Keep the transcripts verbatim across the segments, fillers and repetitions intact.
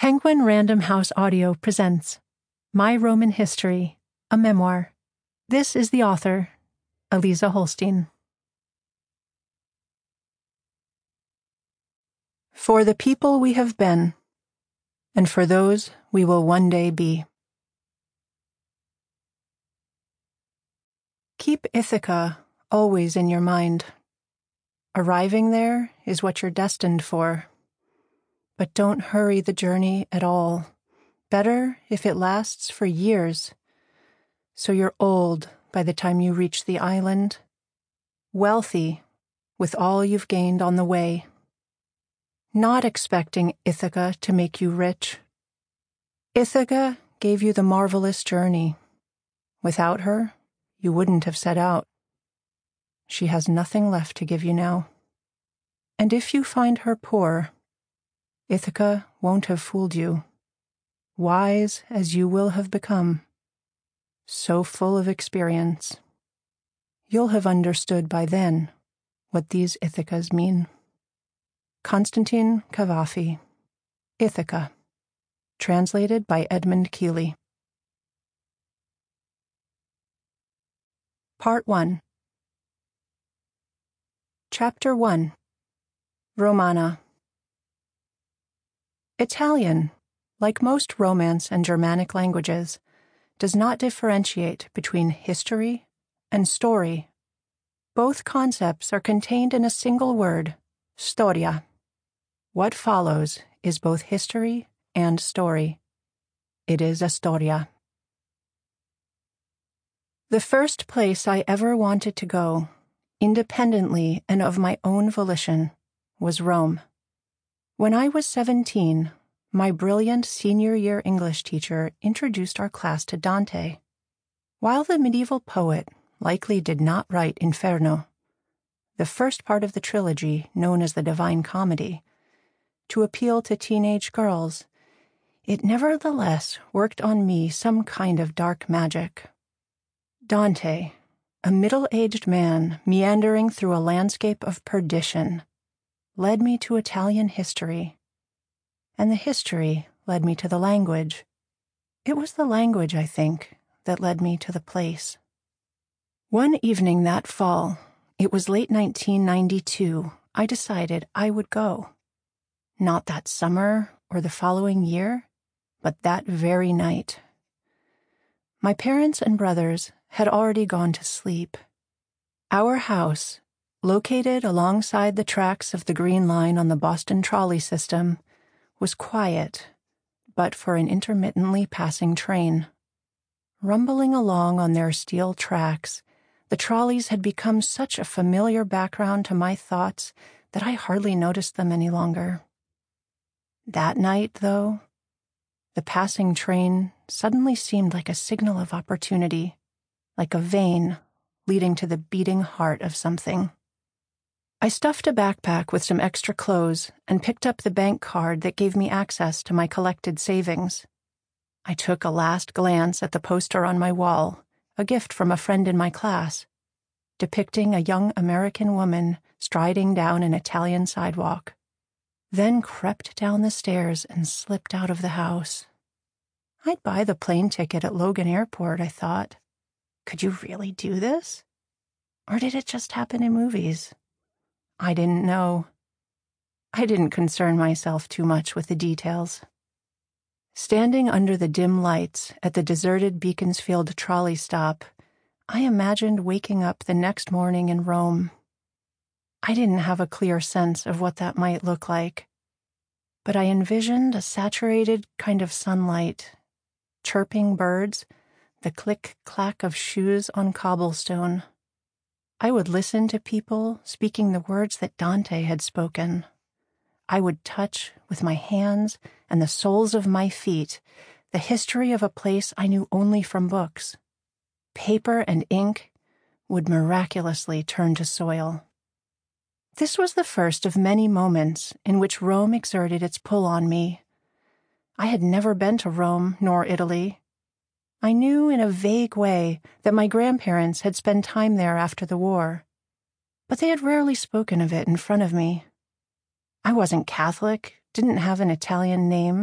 Penguin Random House Audio presents My Roman History, a Memoir. This is the author, Eliza Holstein. For the people we have been, and for those we will one day be. Keep Ithaca always in your mind. Arriving there is what you're destined for. But don't hurry the journey at all. Better if it lasts for years, so you're old by the time you reach the island, wealthy with all you've gained on the way. Not expecting Ithaca to make you rich. Ithaca gave you the marvelous journey. Without her, you wouldn't have set out. She has nothing left to give you now. And if you find her poor, Ithaca won't have fooled you, wise as you will have become, so full of experience. You'll have understood by then what these Ithacas mean. Constantine Cavafy, Ithaca, translated by Edmund Keeley. Part one. Chapter one. Romana. Italian, like most Romance and Germanic languages, does not differentiate between history and story. Both concepts are contained in a single word, storia. What follows is both history and story. It is a storia. The first place I ever wanted to go, independently and of my own volition, was Rome. When I was seventeen, my brilliant senior year English teacher introduced our class to Dante. While the medieval poet likely did not write Inferno, the first part of the trilogy known as the Divine Comedy, to appeal to teenage girls, it nevertheless worked on me some kind of dark magic. Dante, a middle-aged man meandering through a landscape of perdition, led me to Italian history, and the history led me to the language. It was the language, I think, that led me to the place. One evening that fall, it was late nineteen ninety-two, I decided I would go. Not that summer or the following year, but that very night. My parents and brothers had already gone to sleep. Our house, located alongside the tracks of the Green Line on the Boston trolley system, was quiet, but for an intermittently passing train. Rumbling along on their steel tracks, the trolleys had become such a familiar background to my thoughts that I hardly noticed them any longer. That night, though, the passing train suddenly seemed like a signal of opportunity, like a vein leading to the beating heart of something. I stuffed a backpack with some extra clothes and picked up the bank card that gave me access to my collected savings. I took a last glance at the poster on my wall, a gift from a friend in my class, depicting a young American woman striding down an Italian sidewalk, then crept down the stairs and slipped out of the house. I'd buy the plane ticket at Logan Airport, I thought. Could you really do this? Or did it just happen in movies? I didn't know. I didn't concern myself too much with the details. Standing under the dim lights at the deserted Beaconsfield trolley stop, I imagined waking up the next morning in Rome. I didn't have a clear sense of what that might look like, but I envisioned a saturated kind of sunlight, chirping birds, the click-clack of shoes on cobblestone. I would listen to people speaking the words that Dante had spoken. I would touch with my hands and the soles of my feet the history of a place I knew only from books. Paper and ink would miraculously turn to soil. This was the first of many moments in which Rome exerted its pull on me. I had never been to Rome nor Italy. I knew in a vague way that my grandparents had spent time there after the war, but they had rarely spoken of it in front of me. I wasn't Catholic, didn't have an Italian name,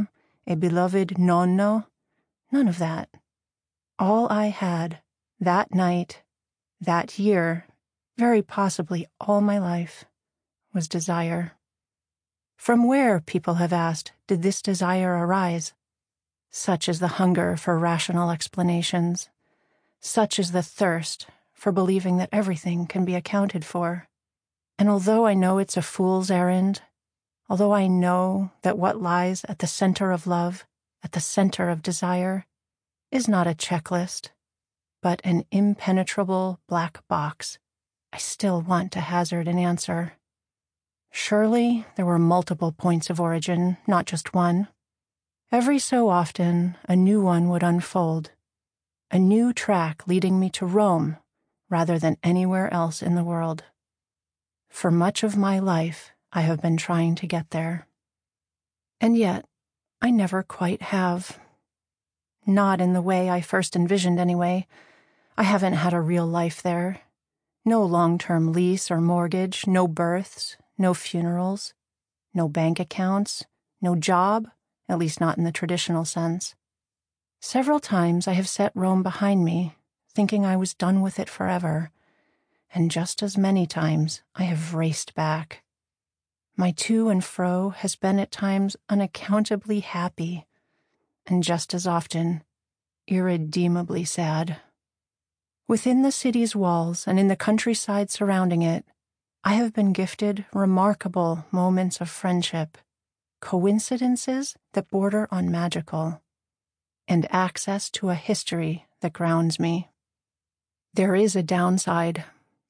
a beloved nonno, none of that. All I had, that night, that year, very possibly all my life, was desire. From where, people have asked, did this desire arise? Such is the hunger for rational explanations. Such is the thirst for believing that everything can be accounted for. And although I know it's a fool's errand, although I know that what lies at the center of love, at the center of desire, is not a checklist, but an impenetrable black box, I still want to hazard an answer. Surely there were multiple points of origin, not just one. Every so often, a new one would unfold, a new track leading me to Rome rather than anywhere else in the world. For much of my life, I have been trying to get there. And yet, I never quite have. Not in the way I first envisioned, anyway. I haven't had a real life there. No long-term lease or mortgage, no births, no funerals, no bank accounts, no job, at least not in the traditional sense. Several times I have set Rome behind me, thinking I was done with it forever, and just as many times I have raced back. My to and fro has been at times unaccountably happy, and just as often irredeemably sad. Within the city's walls and in the countryside surrounding it, I have been gifted remarkable moments of friendship, coincidences that border on magical, and access to a history that grounds me. There is a downside.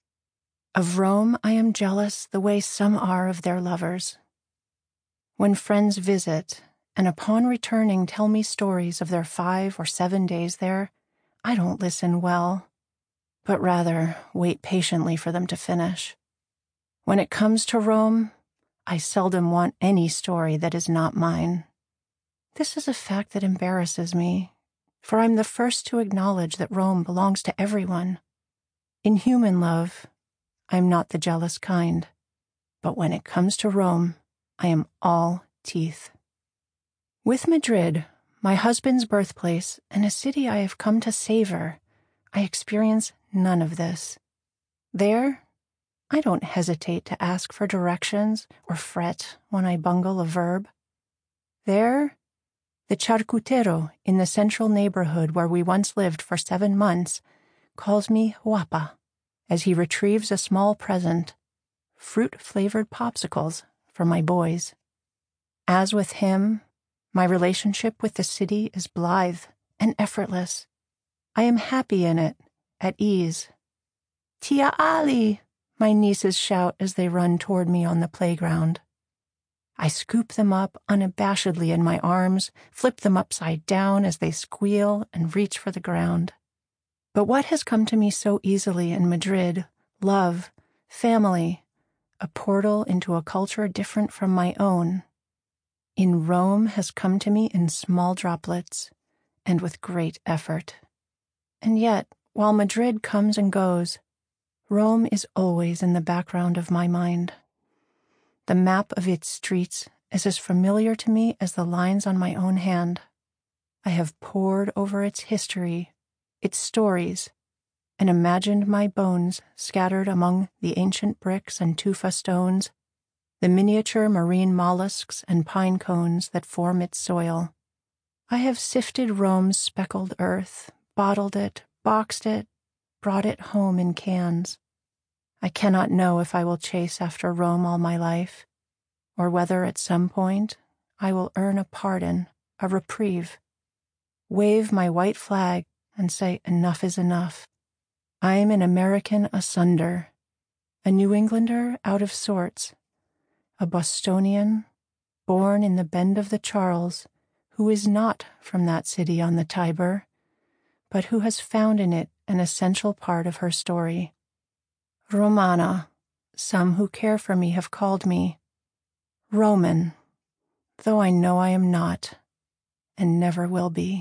Of Rome, I am jealous the way some are of their lovers. When friends visit, and upon returning tell me stories of their five or seven days there, I don't listen well, but rather wait patiently for them to finish. When it comes to Rome, I seldom want any story that is not mine. This is a fact that embarrasses me, for I'm the first to acknowledge that Rome belongs to everyone. In human love, I'm not the jealous kind, but when it comes to Rome, I am all teeth. With Madrid, my husband's birthplace, and a city I have come to savor, I experience none of this. There, I don't hesitate to ask for directions or fret when I bungle a verb. There, the charcutero in the central neighborhood where we once lived for seven months calls me guapa as he retrieves a small present, fruit-flavored popsicles for my boys. As with him, my relationship with the city is blithe and effortless. I am happy in it, at ease. Tia Ali! My nieces shout as they run toward me on the playground. I scoop them up unabashedly in my arms, flip them upside down as they squeal and reach for the ground. But what has come to me so easily in Madrid, love, family, a portal into a culture different from my own, in Rome has come to me in small droplets and with great effort. And yet, while Madrid comes and goes, Rome is always in the background of my mind. The map of its streets is as familiar to me as the lines on my own hand. I have pored over its history, its stories, and imagined my bones scattered among the ancient bricks and tufa stones, the miniature marine mollusks and pine cones that form its soil. I have sifted Rome's speckled earth, bottled it, boxed it, brought it home in cans. I cannot know if I will chase after Rome all my life, or whether at some point I will earn a pardon, a reprieve, wave my white flag and say enough is enough. I'm an American asunder, a New Englander out of sorts, a Bostonian, born in the bend of the Charles, who is not from that city on the Tiber, but who has found in it an essential part of her story. Romana, some who care for me have called me. Roman, though I know I am not, and never will be.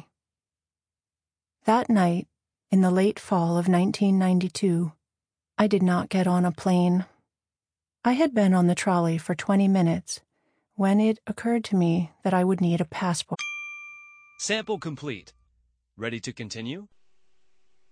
That night, in the late fall of nineteen ninety-two, I did not get on a plane. I had been on the trolley for twenty minutes when it occurred to me that I would need a passport. Sample complete. Ready to continue?